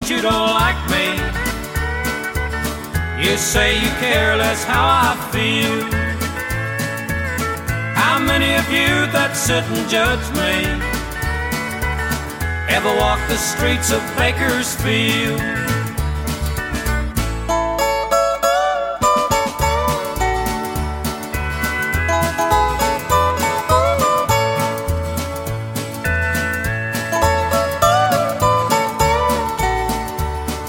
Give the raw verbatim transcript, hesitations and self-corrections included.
but you don't like me. You say you care less how I feel. How many of you that sit and judge me ever walk the streets of Bakersfield?